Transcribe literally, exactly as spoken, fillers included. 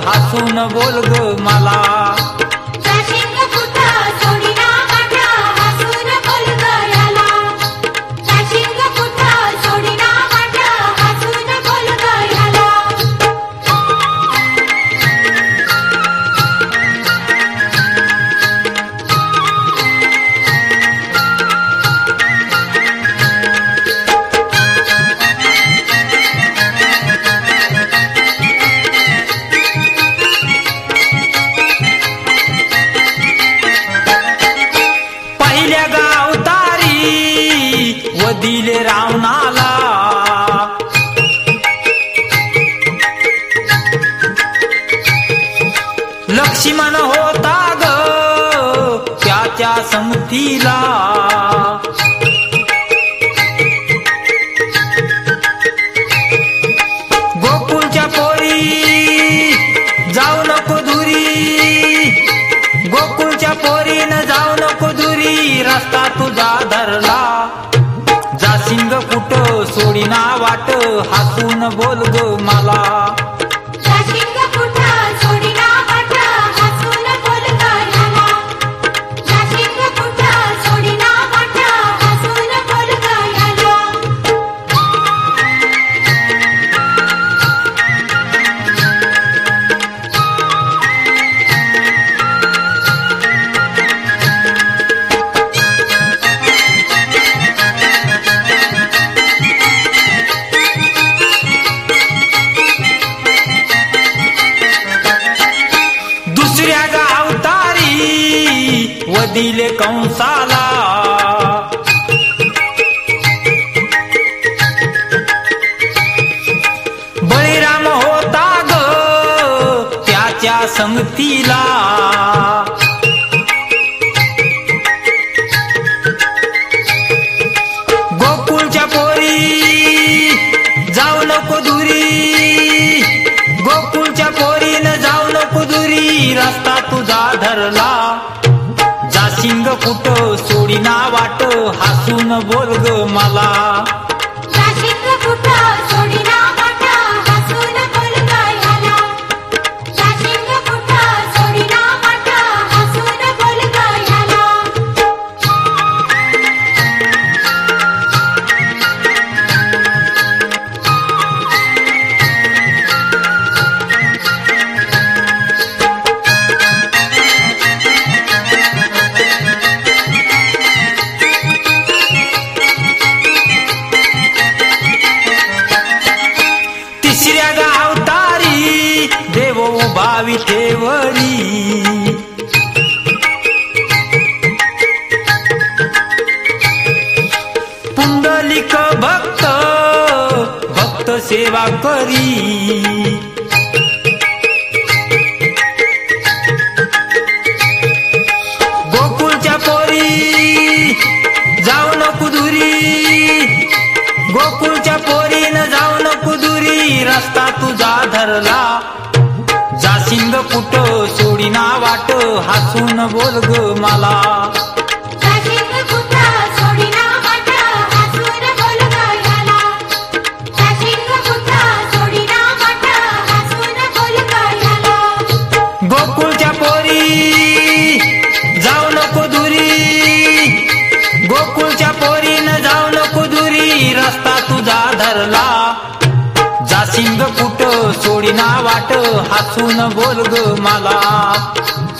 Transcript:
हसून बोल ग मला. जाशील कुठं सोडीना वाटा हसून बोल ग याला. जाशील कुठं सोडीना वाटा हसून बोल ग याला. पहिल्या गावतारी वदिले रावणाला. लक्ष्मण होता ग त्याच्या संगतीला. गोकुळच्या पोरी जाऊ नको दुरी. गोकुळच्या पोरीन जाऊ नको दुरी. रस्ता तुझा धरला जासिंग कुठं सोडीना वाट हसून बोल ग मला. जाशील कुठं सोडीना वाटा हसून बोल ग याला. जाशील कुठं सोडीना वाटा हसून बोल ग याला. दुसऱ्या गावतारी वदिले कंसाला. बळीराम होता ग त्याच्या संगतीला. गोकुळच्या पोरी जाऊ नको दुरी. गोकुळच्या पोरीन जाऊ नको दुरी. रस्ता तुझा धरला जासिंग कुठं सोडीना वाट हसून बोल ग मला. जाशील कुठं सोडीना वाटा हसून बोल ग याला. जाशील कुठं सोडीना वाटा हसून बोल ग याला. तिसऱ्या गावतारी देव उभा विठेवरी. पुंडलिक भक्त भक्त सेवा करी. गोकुळच्या पोरी जाऊ नको दुरी. गोकुळच्या पोरीन जाऊ नको दुरी. रस्ता तुझा धरला जासिंग कुठं सोडीना वाट हसून बोल ग मला. जाशील कुठं सोडीना वाटा हसून बोल ग याला. जाशील कुठं सोडीना वाटा हसून बोल ग याला. गोकुळच्या पोरी जाऊ नको दुरी. गोकुळच्या पोरीन जाऊ नको दुरी. रस्ता तुझा धरला जासिंग कुठं सोडीना वाट हसून बोल ग मला.